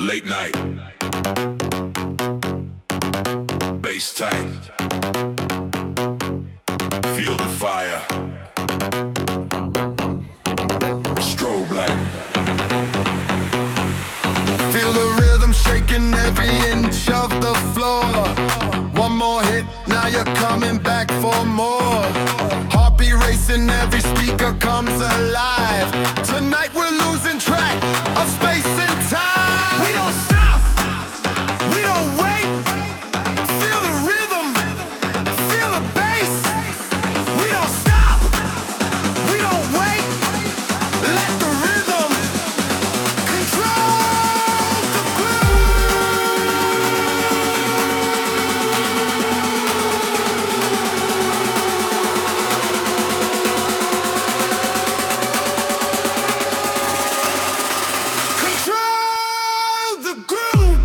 Late night, bass tight, feel the fire, strobe light. Feel the rhythm shaking every inch of the floor. One more hit, now you're coming back for more. Heartbeat racing, every speaker comes alive. Tonight we're losing track of space and time. We don't stop, we don't wait. Feel the rhythm, feel the bass. We don't stop, we don't wait. Let the rhythm control the groove.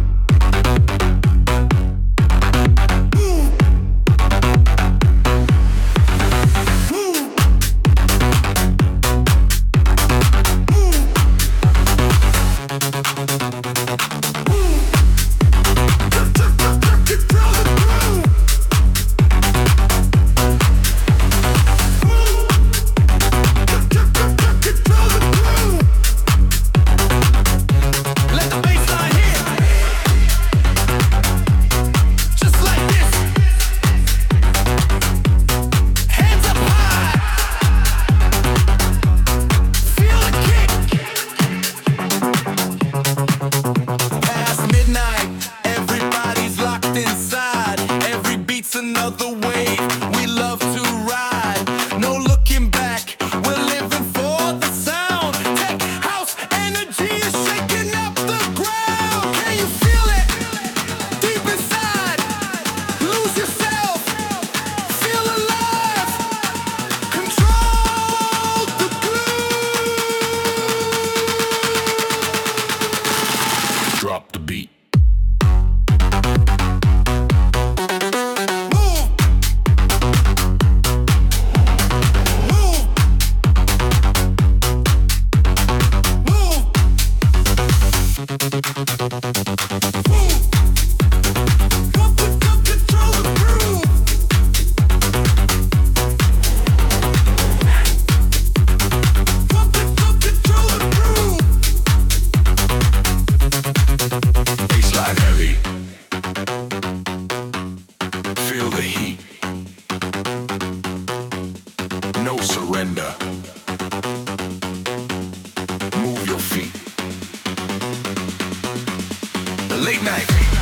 Another wave, we love to ride. No looking back, we're living for the sound. Tech house energy is shaking up the ground. Can you feel it? Deep inside, lose yourself, feel alive. Control the groove. Drop the beat. Baseline heavy. Feel the heat. No surrender. Move your feet. Late night.